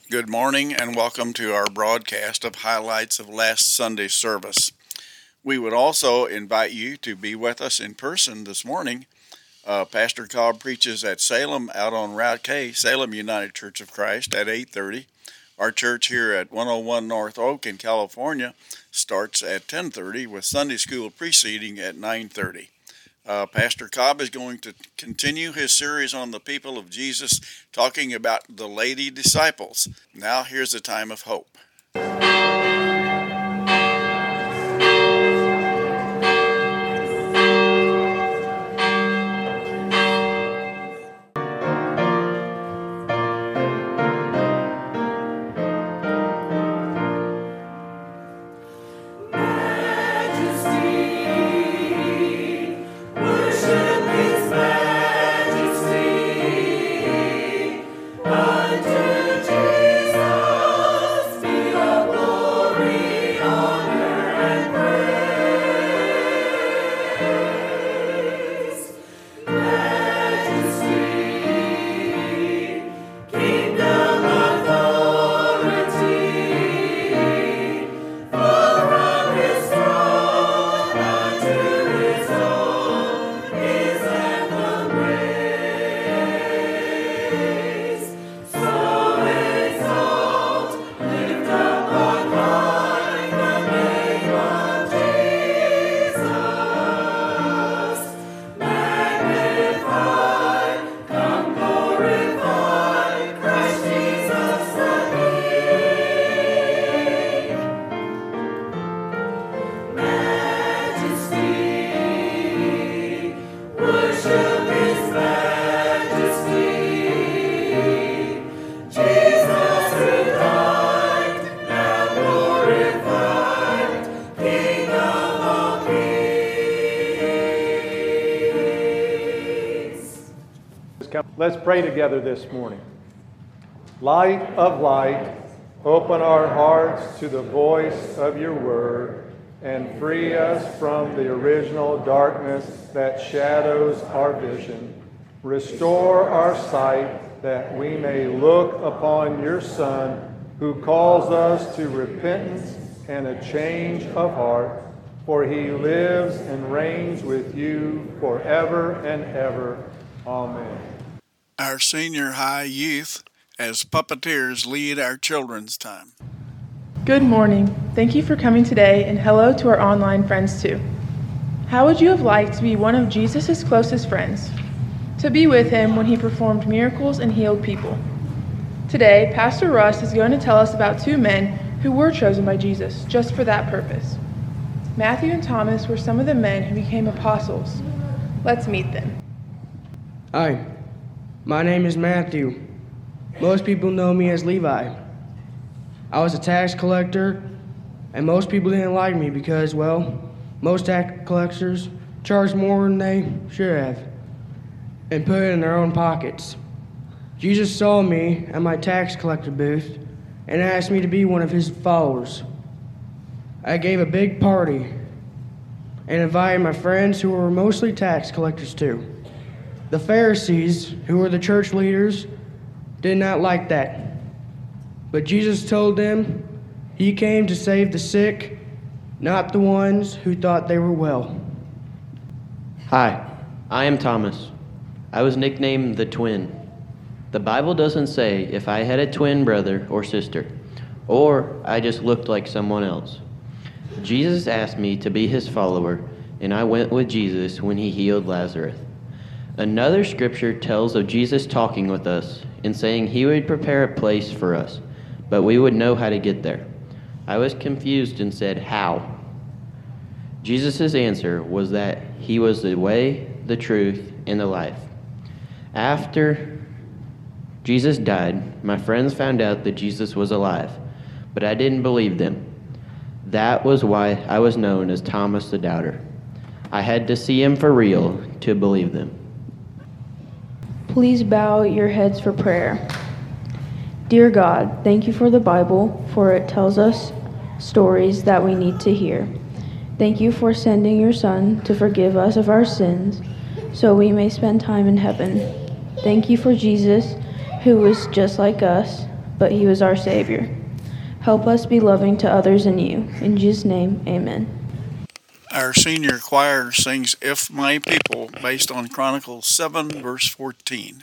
Good morning and welcome to our broadcast of highlights of last Sunday's service. We would also invite you to be with us in person this morning. Pastor Cobb preaches at Salem out on Route K, Salem United Church of Christ at 8:30. Our church here at 101 North Oak in California starts at 10:30 with Sunday school preceding at 9:30. Pastor Cobb is going to continue his series on the people of Jesus, talking about the lady disciples. Now here's a time of hope. Let's pray together this morning. Light of light, open our hearts to the voice of your word and free us from the original darkness that shadows our vision. Restore our sight that we may look upon your Son, who calls us to repentance and a change of heart, for he lives and reigns with you forever and ever. Amen. Our senior high youth as puppeteers lead our children's time. Good morning. Thank you for coming today, and hello to our online friends too. How would you have liked to be one of Jesus' closest friends? To be with him when he performed miracles and healed people. Today, Pastor Russ is going to tell us about two men who were chosen by Jesus just for that purpose. Matthew and Thomas were some of the men who became apostles. Let's meet them. Hi, my name is Matthew. Most people know me as Levi. I was a tax collector, and most people didn't like me because, well, most tax collectors charge more than they should have and put it in their own pockets. Jesus saw me at my tax collector booth and asked me to be one of his followers. I gave a big party and invited my friends who were mostly tax collectors too. The Pharisees, who were the church leaders, did not like that. But Jesus told them he came to save the sick, not the ones who thought they were well. Hi, I am Thomas. I was nicknamed the twin. The Bible doesn't say if I had a twin brother or sister, or I just looked like someone else. Jesus asked me to be his follower, and I went with Jesus when he healed Lazarus. Another scripture tells of Jesus talking with us and saying he would prepare a place for us, but we would know how to get there. I was confused and said, "How?" Jesus' answer was that he was the way, the truth, and the life. After Jesus died, my friends found out that Jesus was alive, but I didn't believe them. That was why I was known as Thomas the Doubter. I had to see him for real to believe them. Please bow your heads for prayer. Dear God, thank you for the Bible, for it tells us stories that we need to hear. Thank you for sending your Son to forgive us of our sins so we may spend time in heaven. Thank you for Jesus, who was just like us, but he was our Savior. Help us be loving to others in you. In Jesus' name, amen. Our senior choir sings If My People, based on Chronicles 7, verse 14.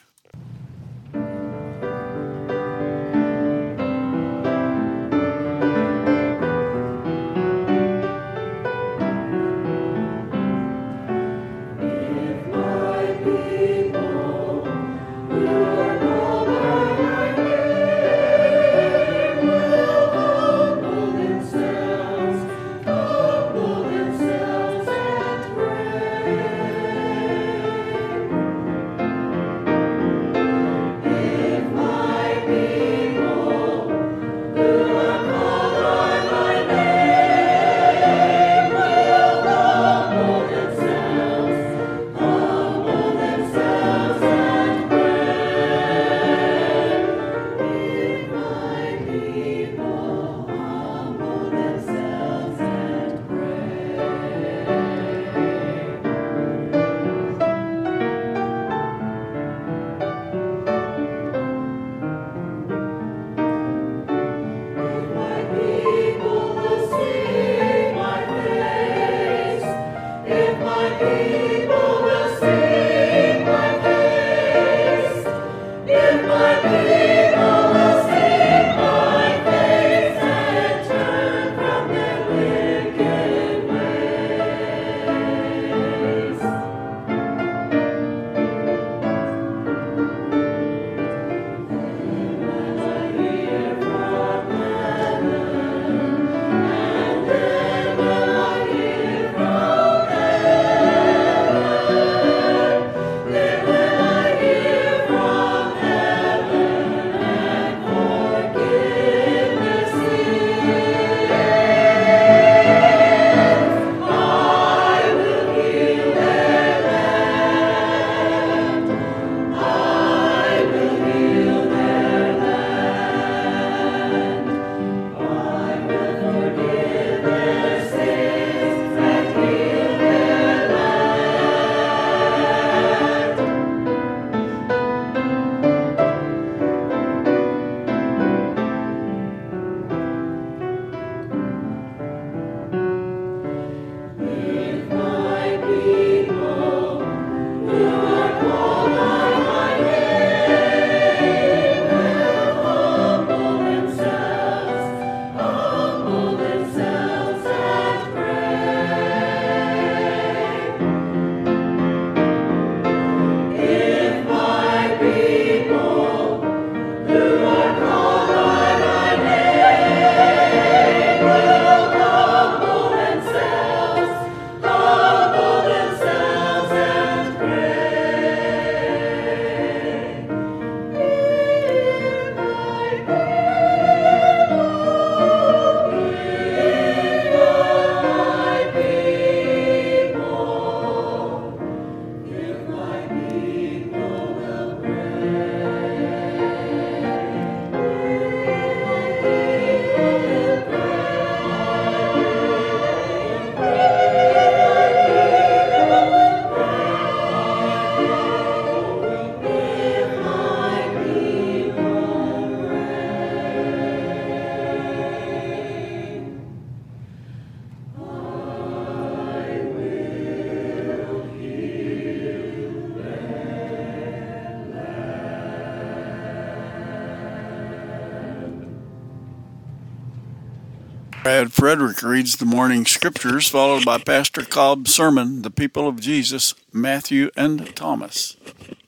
Brad Frederick reads the morning scriptures, followed by Pastor Cobb's sermon, The People of Jesus, Matthew and Thomas.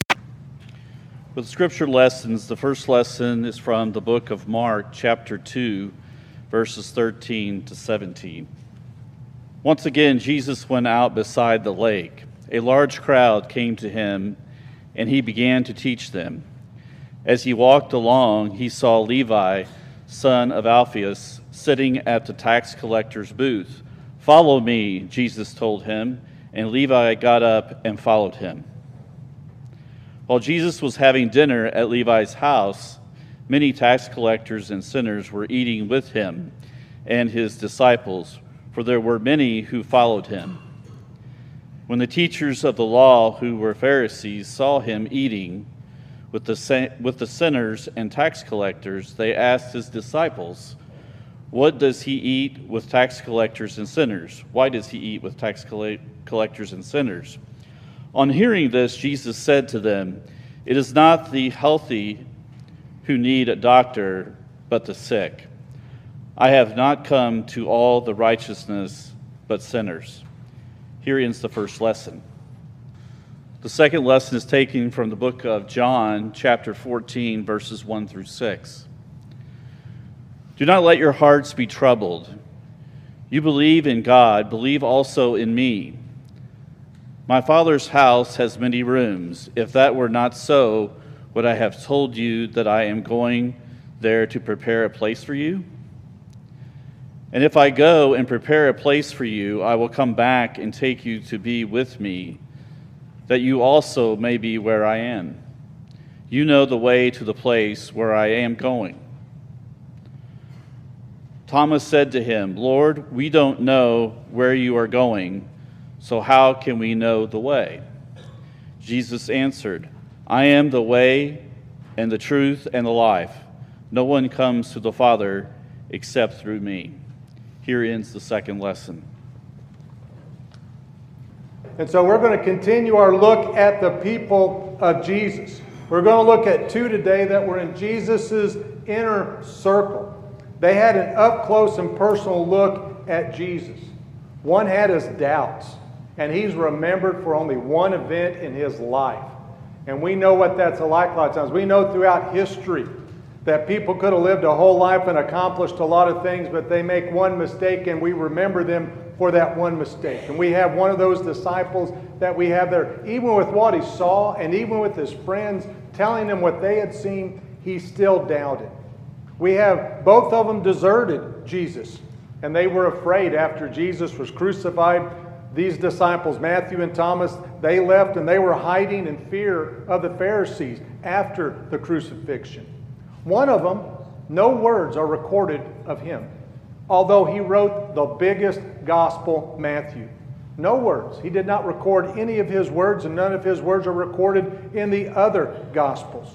With scripture lessons, the first lesson is from the book of Mark, chapter 2, verses 13 to 17. Once again, Jesus went out beside the lake. A large crowd came to him, and he began to teach them. As he walked along, he saw Levi, son of Alphaeus, sitting at the tax collector's booth. "Follow me," Jesus told him, and Levi got up and followed him. While Jesus was having dinner at Levi's house, many tax collectors and sinners were eating with him and his disciples, for there were many who followed him. When the teachers of the law, who were Pharisees, saw him eating with the sinners and tax collectors, they asked his disciples, "What does he eat with tax collectors and sinners? Why does he eat with tax collectors and sinners?" On hearing this, Jesus said to them, "It is not the healthy who need a doctor, but the sick. I have not come to all the righteousness, but sinners." Here ends the first lesson. The second lesson is taken from the book of John, chapter 14, verses 1 through 6. "Do not let your hearts be troubled. You believe in God, believe also in me. My Father's house has many rooms. If that were not so, would I have told you that I am going there to prepare a place for you? And if I go and prepare a place for you, I will come back and take you to be with me, that you also may be where I am. You know the way to the place where I am going." Thomas said to him, "Lord, we don't know where you are going, so how can we know the way?" Jesus answered, "I am the way and the truth and the life. No one comes to the Father except through me." Here ends the second lesson. And so we're going to continue our look at the people of Jesus. We're going to look at two today that were in Jesus' inner circle. They had an up-close and personal look at Jesus. One had his doubts, and he's remembered for only one event in his life. And we know what that's like a lot of times. We know throughout history that people could have lived a whole life and accomplished a lot of things, but they make one mistake and we remember them for that one mistake. And we have one of those disciples that we have there, even with what he saw and even with his friends telling him what they had seen, he still doubted. We have both of them deserted Jesus, and they were afraid after Jesus was crucified. These disciples, Matthew and Thomas, they left and they were hiding in fear of the Pharisees after the crucifixion. One of them, no words are recorded of him, although he wrote the biggest gospel, Matthew. No words. He did not record any of his words, and none of his words are recorded in the other gospels.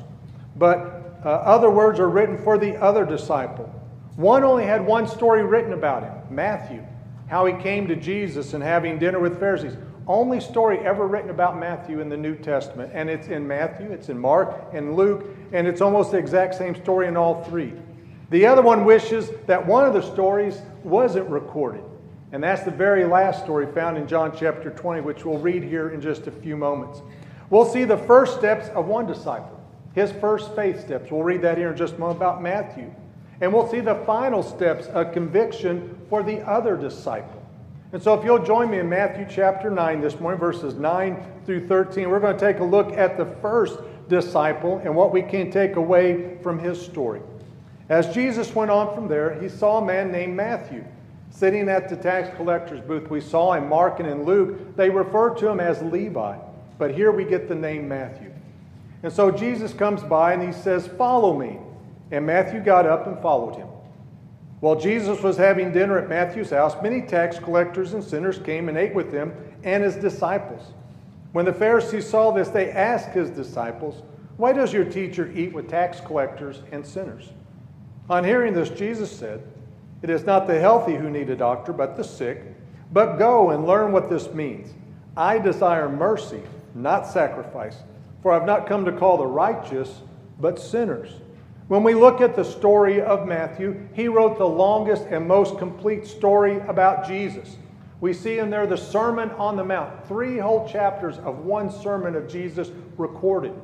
But other words are written for the other disciple. One only had one story written about him, Matthew, how he came to Jesus and having dinner with Pharisees. Only story ever written about Matthew in the New Testament. And it's in Matthew, it's in Mark, and Luke, and it's almost the exact same story in all three. The other one wishes that one of the stories wasn't recorded. And that's the very last story found in John chapter 20, which we'll read here in just a few moments. We'll see the first steps of one disciple, his first faith steps. We'll read that here in just a moment about Matthew. And we'll see the final steps of conviction for the other disciple. And so if you'll join me in Matthew chapter 9 this morning, verses 9 through 13, we're going to take a look at the first disciple and what we can take away from his story. As Jesus went on from there, he saw a man named Matthew sitting at the tax collector's booth. We saw in Mark and in Luke, they refer to him as Levi. But here we get the name Matthew. And so Jesus comes by and he says, "Follow me." And Matthew got up and followed him. While Jesus was having dinner at Matthew's house, many tax collectors and sinners came and ate with him and his disciples. When the Pharisees saw this, they asked his disciples, "Why does your teacher eat with tax collectors and sinners?" On hearing this, Jesus said, "It is not the healthy who need a doctor, but the sick. But go and learn what this means. I desire mercy, not sacrifice, for I have not come to call the righteous, but sinners." When we look at the story of Matthew, he wrote the longest and most complete story about Jesus. We see in there the Sermon on the Mount, 3 whole chapters of one sermon of Jesus recorded.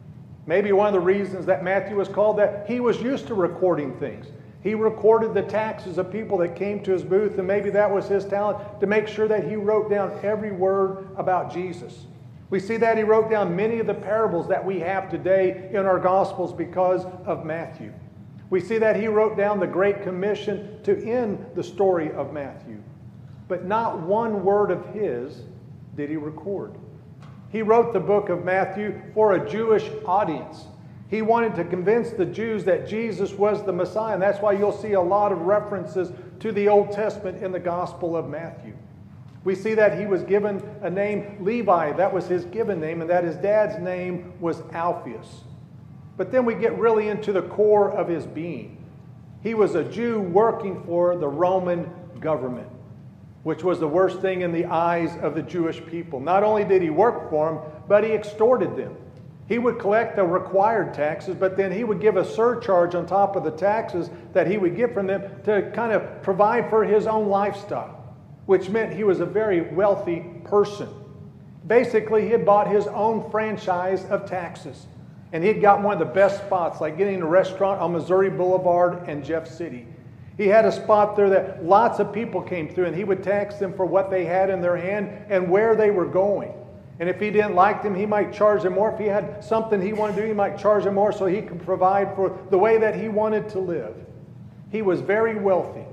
Maybe one of the reasons that Matthew was called that, he was used to recording things. He recorded the taxes of people that came to his booth, and maybe that was his talent to make sure that he wrote down every word about Jesus. We see that he wrote down many of the parables that we have today in our Gospels because of Matthew. We see that he wrote down the Great Commission to end the story of Matthew. But not one word of his did he record. He wrote the book of Matthew for a Jewish audience. He wanted to convince the Jews that Jesus was the Messiah, and that's why you'll see a lot of references to the Old Testament in the Gospel of Matthew. We see that he was given a name, Levi. That was his given name, and that his dad's name was Alphaeus. But then we get really into the core of his being. He was a Jew working for the Roman government, which was the worst thing in the eyes of the Jewish people. Not only did he work for them, but he extorted them. He would collect the required taxes, but then he would give a surcharge on top of the taxes that he would get from them to kind of provide for his own lifestyle, which meant he was a very wealthy person. Basically, he had bought his own franchise of taxes, and he had got one of the best spots, like getting a restaurant on Missouri Boulevard and Jeff City. He had a spot there that lots of people came through, and he would tax them for what they had in their hand and where they were going. And if he didn't like them, he might charge them more. If he had something he wanted to do, he might charge them more so he could provide for the way that he wanted to live. He was very wealthy.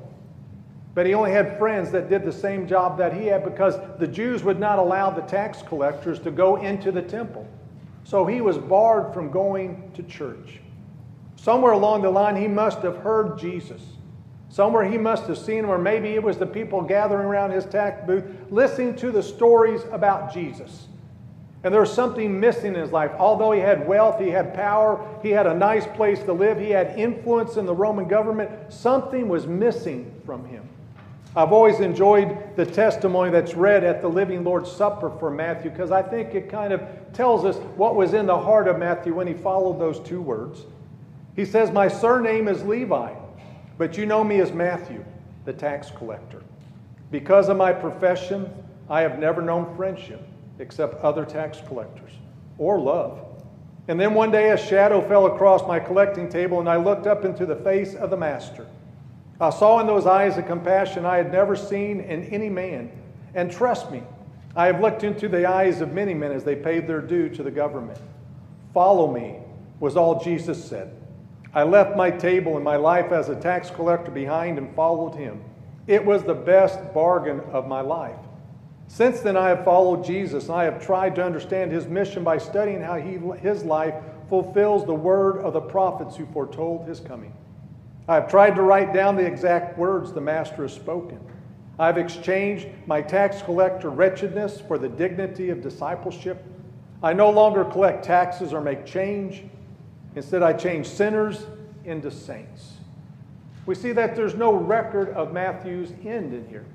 But he only had friends that did the same job that he had, because the Jews would not allow the tax collectors to go into the temple. So he was barred from going to church. Somewhere along the line, he must have heard Jesus. Somewhere he must have seen him, or maybe it was the people gathering around his tax booth listening to the stories about Jesus. And there was something missing in his life. Although he had wealth, he had power, he had a nice place to live, he had influence in the Roman government, something was missing from him. I've always enjoyed the testimony that's read at the Living Lord's Supper for Matthew, because I think it kind of tells us what was in the heart of Matthew when he followed those two words. He says, "My surname is Levi, but you know me as Matthew, the tax collector. Because of my profession, I have never known friendship except other tax collectors, or love. And then one day a shadow fell across my collecting table, and I looked up into the face of the master. I saw in those eyes a compassion I had never seen in any man. And trust me, I have looked into the eyes of many men as they paid their due to the government. Follow me," was all Jesus said. I left my table and my life as a tax collector behind and followed him. It was the best bargain of my life. Since then, I have followed Jesus, and I have tried to understand his mission by studying how his life fulfills the word of the prophets who foretold his coming. I have tried to write down the exact words the Master has spoken. I have exchanged my tax collector wretchedness for the dignity of discipleship. I no longer collect taxes or make change. Instead, I change sinners into saints. We see that there's no record of Matthew's end in here.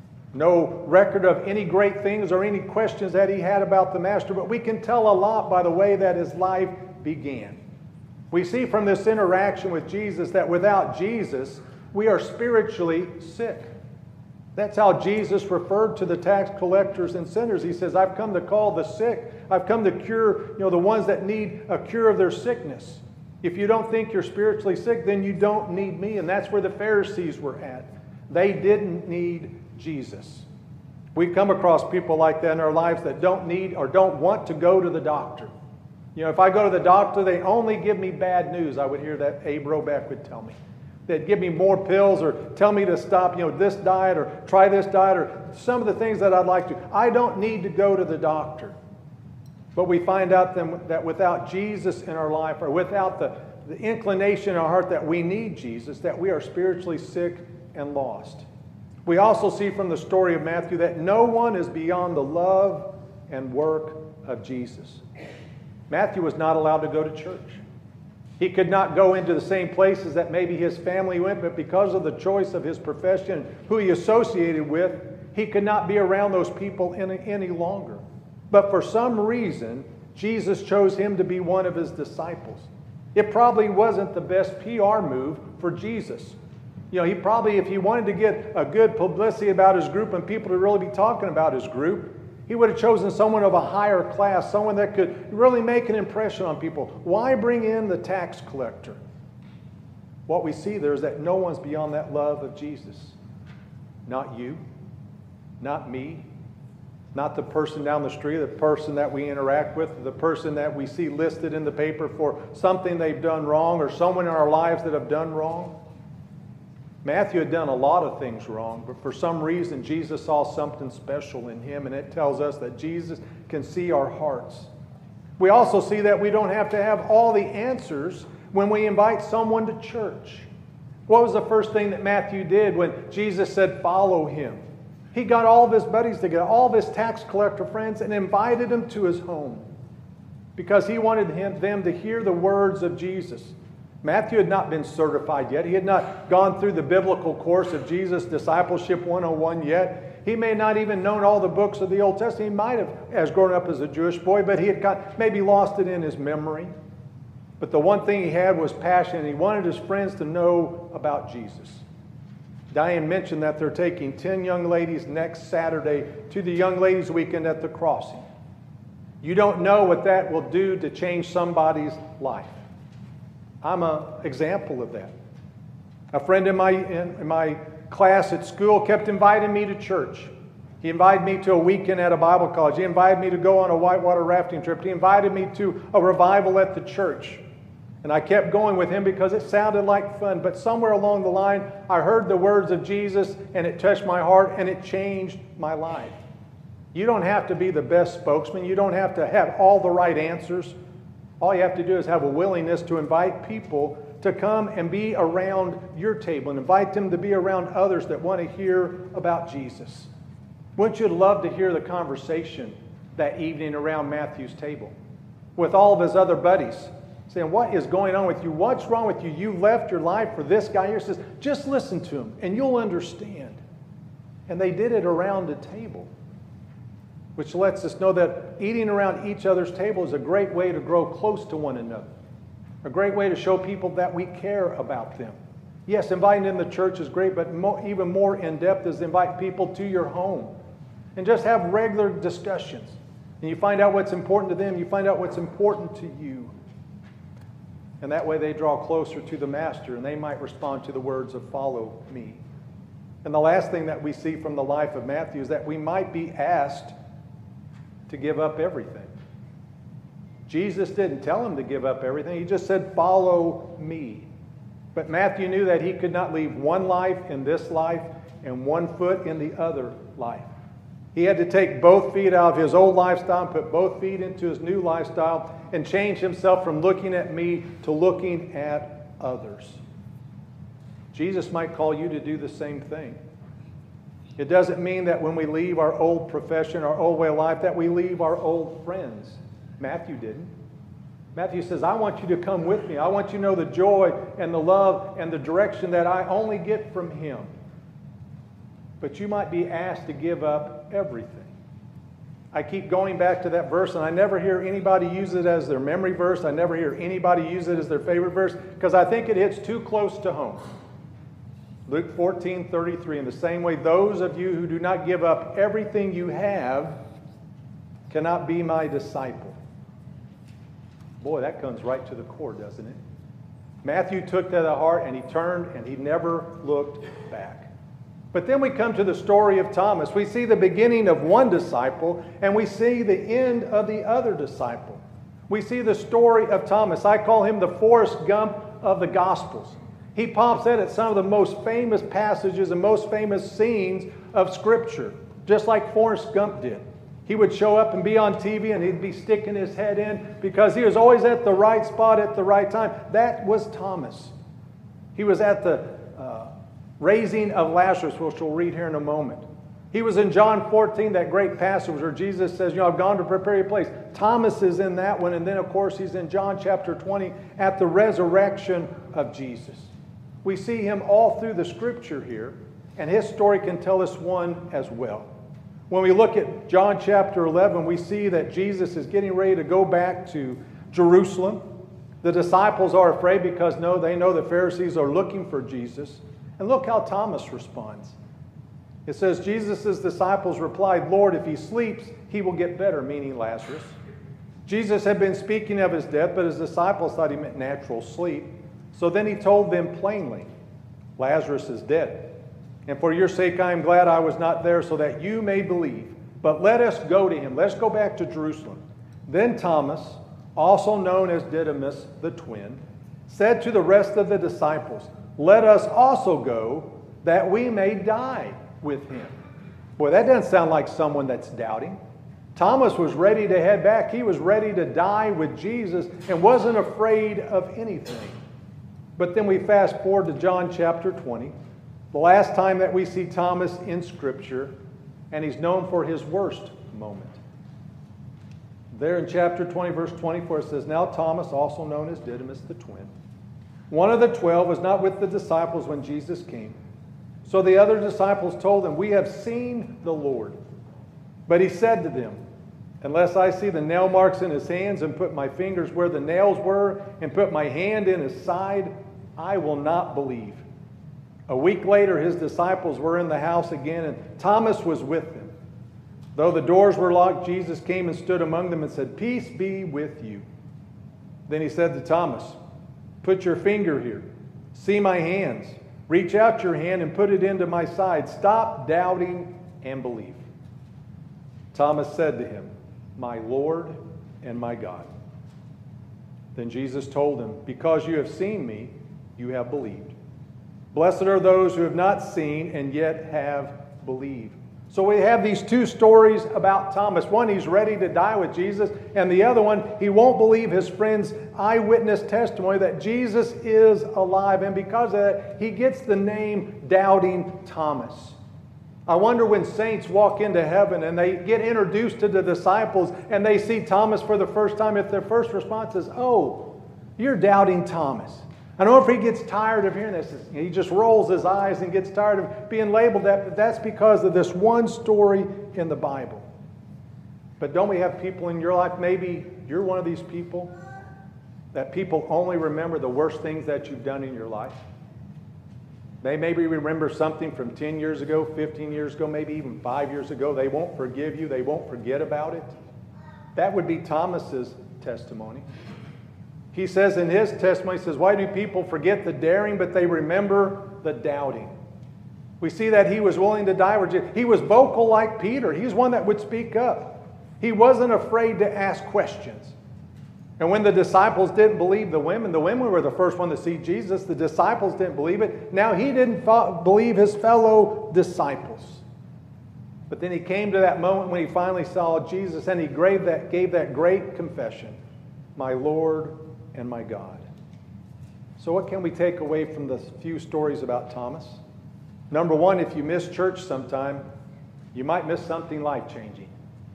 No record of any great things or any questions that he had about the Master, but we can tell a lot by the way that his life began. We see from this interaction with Jesus that without Jesus, we are spiritually sick. That's how Jesus referred to the tax collectors and sinners. He says, "I've come to call the sick. I've come to cure, the ones that need a cure of their sickness. If you don't think you're spiritually sick, then you don't need me." And that's where the Pharisees were at. They didn't need Jesus. We come across people like that in our lives that don't need or don't want to go to the doctor. If I go to the doctor, they only give me bad news. I would hear that Abe Robeck would tell me. They'd give me more pills or tell me to stop, this diet or try this diet or some of the things that I'd like to. I don't need to go to the doctor. But we find out then that without Jesus in our life, or without the inclination in our heart that we need Jesus, that we are spiritually sick and lost. We also see from the story of Matthew that no one is beyond the love and work of Jesus. Matthew was not allowed to go to church. He could not go into the same places that maybe his family went, but because of the choice of his profession, who he associated with, he could not be around those people any longer. But for some reason, Jesus chose him to be one of his disciples. It probably wasn't the best PR move for Jesus. He probably, if he wanted to get a good publicity about his group and people to really be talking about his group, he would have chosen someone of a higher class, someone that could really make an impression on people. Why bring in the tax collector? What we see there is that no one's beyond that love of Jesus. Not you, not me, not the person down the street, the person that we interact with, the person that we see listed in the paper for something they've done wrong, or someone in our lives that have done wrong. Matthew had done a lot of things wrong, but for some reason Jesus saw something special in him, and it tells us that Jesus can see our hearts. We also see that we don't have to have all the answers when we invite someone to church. What was the first thing that Matthew did when Jesus said, "Follow him"? He got all of his buddies together, all of his tax collector friends, and invited them to his home. because he wanted them to hear the words of Jesus. Matthew had not been certified yet. He had not gone through the biblical course of Jesus Discipleship 101 yet. He may not even known all the books of the Old Testament. He might have, as grown up as a Jewish boy, but he had maybe lost it in his memory. But the one thing he had was passion, and he wanted his friends to know about Jesus. Diane mentioned that they're taking 10 young ladies next Saturday to the Young Ladies Weekend at the Crossing. You don't know what that will do to change somebody's life. I'm an example of that. A friend in my class at school kept inviting me to church. He invited me to a weekend at a Bible college. He invited me to go on a whitewater rafting trip. He invited me to a revival at the church. And I kept going with him because it sounded like fun. But somewhere along the line, I heard the words of Jesus, and it touched my heart, and it changed my life. You don't have to be the best spokesman. You don't have to have all the right answers. All you have to do is have a willingness to invite people to come and be around your table and invite them to be around others that want to hear about Jesus. Wouldn't you love to hear the conversation that evening around Matthew's table with all of his other buddies saying, what is going on with you? What's wrong with you? You left your life for this guy here. Says, just listen to him and you'll understand. And they did it around a table, which lets us know that eating around each other's table is a great way to grow close to one another, a great way to show people that we care about them. Yes, inviting them to church is great, but even more in-depth is invite people to your home and just have regular discussions. And you find out what's important to them, you find out what's important to you. And that way they draw closer to the Master, and they might respond to the words of follow me. And the last thing that we see from the life of Matthew is that we might be asked to give up everything. Jesus didn't tell him to give up everything. He just said, follow me. But Matthew knew that he could not leave one life in this life and one foot in the other life. He had to take both feet out of his old lifestyle and put both feet into his new lifestyle and change himself from looking at me to looking at others. Jesus might call you to do the same thing. It doesn't mean that when we leave our old profession, our old way of life, that we leave our old friends. Matthew didn't. Matthew says, I want you to come with me. I want you to know the joy and the love and the direction that I only get from him. But you might be asked to give up everything. I keep going back to that verse, and I never hear anybody use it as their memory verse. I never hear anybody use it as their favorite verse because I think it hits too close to home. Luke 14:33, in the same way, those of you who do not give up everything you have cannot be my disciple. Boy, that comes right to the core, doesn't it? Matthew took that to heart, and he turned, and he never looked back. But then we come to the story of Thomas. We see the beginning of one disciple, and we see the end of the other disciple. We see the story of Thomas. I call him the Forrest Gump of the Gospels. He pops in at some of the most famous passages and most famous scenes of Scripture, just like Forrest Gump did. He would show up and be on TV, and he'd be sticking his head in because he was always at the right spot at the right time. That was Thomas. He was at the raising of Lazarus, which we'll read here in a moment. He was in John 14, that great passage where Jesus says, I've gone to prepare your place. Thomas is in that one, and then, of course, he's in John chapter 20 at the resurrection of Jesus. We see him all through the Scripture here, and his story can tell us one as well. When we look at John chapter 11, we see that Jesus is getting ready to go back to Jerusalem. The disciples are afraid because they know the Pharisees are looking for Jesus. And look how Thomas responds. It says, Jesus' disciples replied, Lord, if he sleeps, he will get better, meaning Lazarus. Jesus had been speaking of his death, but his disciples thought he meant natural sleep. So then he told them plainly, Lazarus is dead. And for your sake I am glad I was not there so that you may believe. But let us go to him. Let's go back to Jerusalem. Then Thomas, also known as Didymus, the twin, said to the rest of the disciples, let us also go that we may die with him. Boy, that doesn't sound like someone that's doubting. Thomas was ready to head back. He was ready to die with Jesus and wasn't afraid of anything. But then we fast forward to John chapter 20, the last time that we see Thomas in Scripture, and he's known for his worst moment. There in chapter 20, verse 24, it says, Now Thomas, also known as Didymus the twin, one of the 12, was not with the disciples when Jesus came. So the other disciples told him, We have seen the Lord. But he said to them, Unless I see the nail marks in his hands and put my fingers where the nails were and put my hand in his side, I will not believe. A week later, his disciples were in the house again, and Thomas was with them. Though the doors were locked, Jesus came and stood among them and said, Peace be with you. Then he said to Thomas, Put your finger here. See my hands. Reach out your hand and put it into my side. Stop doubting and believe. Thomas said to him, My Lord and my God. Then Jesus told him, Because you have seen me, you have believed. Blessed are those who have not seen and yet have believed. So we have these two stories about Thomas. One, he's ready to die with Jesus. And the other one, he won't believe his friend's eyewitness testimony that Jesus is alive. And because of that, he gets the name Doubting Thomas. I wonder when saints walk into heaven and they get introduced to the disciples and they see Thomas for the first time, if their first response is, Oh, you're Doubting Thomas. I don't know if he gets tired of hearing this. He just rolls his eyes and gets tired of being labeled that, but that's because of this one story in the Bible. But don't we have people in your life, maybe you're one of these people, that people only remember the worst things that you've done in your life? They maybe remember something from 10 years ago, 15 years ago, maybe even 5 years ago. They won't forgive you. They won't forget about it. That would be Thomas's testimony. He says in his testimony, he says, Why do people forget the daring, but they remember the doubting? We see that he was willing to die with Jesus. He was vocal like Peter. He's one that would speak up. He wasn't afraid to ask questions. And when the disciples didn't believe the women were the first one to see Jesus. The disciples didn't believe it. Now he didn't believe his fellow disciples. But then he came to that moment when he finally saw Jesus and he gave that great confession, My Lord and my God. So what can we take away from the few stories about Thomas? Number one, if you miss church sometime, you might miss something life-changing.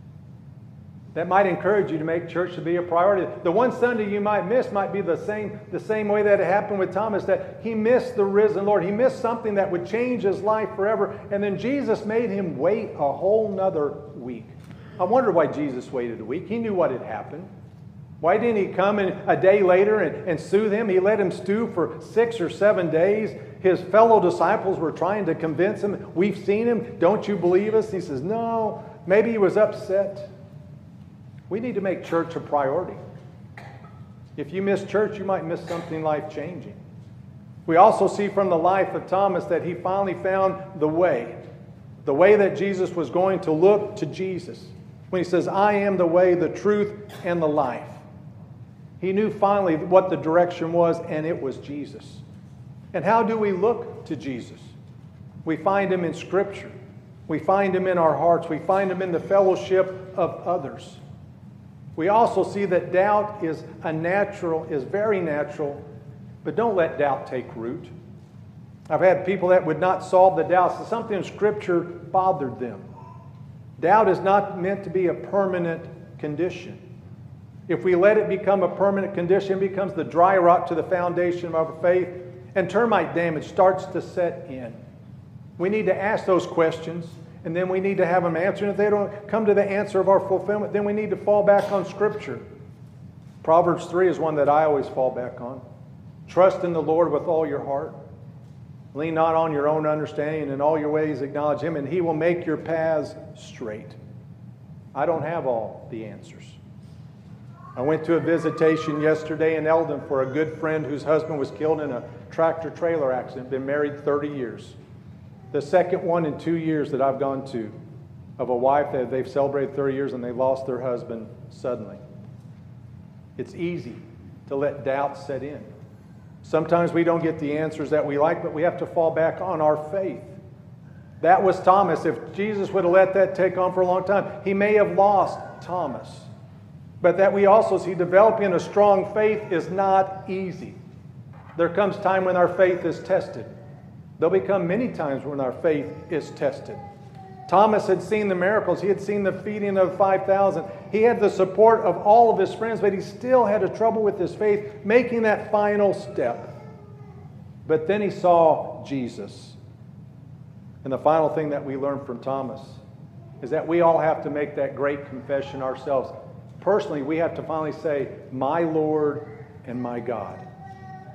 That might encourage you to make church to be a priority. The one Sunday you might miss might be the same way that it happened with Thomas, that he missed the risen Lord. He missed something that would change his life forever. And then Jesus made him wait a whole nother week. I wonder why Jesus waited a week. He knew what had happened. Why didn't he come in a day later and soothe him? He let him stew for 6 or 7 days. His fellow disciples were trying to convince him, We've seen him. Don't you believe us? He says, No. Maybe he was upset. We need to make church a priority. If you miss church, you might miss something life-changing. We also see from the life of Thomas that he finally found the way that Jesus was going to look to Jesus. When he says, I am the way, the truth, and the life. He knew finally what the direction was, and it was Jesus. And how do we look to Jesus? We find him in Scripture. We find him in our hearts. We find him in the fellowship of others. We also see that doubt is very natural, but don't let doubt take root. I've had people that would not solve the doubt. So something in Scripture bothered them. Doubt is not meant to be a permanent condition. If we let it become a permanent condition, it becomes the dry rot to the foundation of our faith, and termite damage starts to set in. We need to ask those questions, and then we need to have them answered. And if they don't come to the answer of our fulfillment, then we need to fall back on Scripture. Proverbs 3 is one that I always fall back on. Trust in the Lord with all your heart. Lean not on your own understanding, and in all your ways acknowledge him, and he will make your paths straight. I don't have all the answers. I went to a visitation yesterday in Eldon for a good friend whose husband was killed in a tractor-trailer accident, been married 30 years. The second one in 2 years that I've gone to of a wife that they've celebrated 30 years and they lost their husband suddenly. It's easy to let doubt set in. Sometimes we don't get the answers that we like, but we have to fall back on our faith. That was Thomas. If Jesus would have let that take on for a long time, he may have lost Thomas. But that we also see developing a strong faith is not easy. There comes time when our faith is tested. There'll become many times when our faith is tested. Thomas had seen the miracles. He had seen the feeding of 5,000. He had the support of all of his friends, but he still had a trouble with his faith, making that final step. But then he saw Jesus. And the final thing that we learned from Thomas is that we all have to make that great confession ourselves. Personally, we have to finally say, my Lord and my God.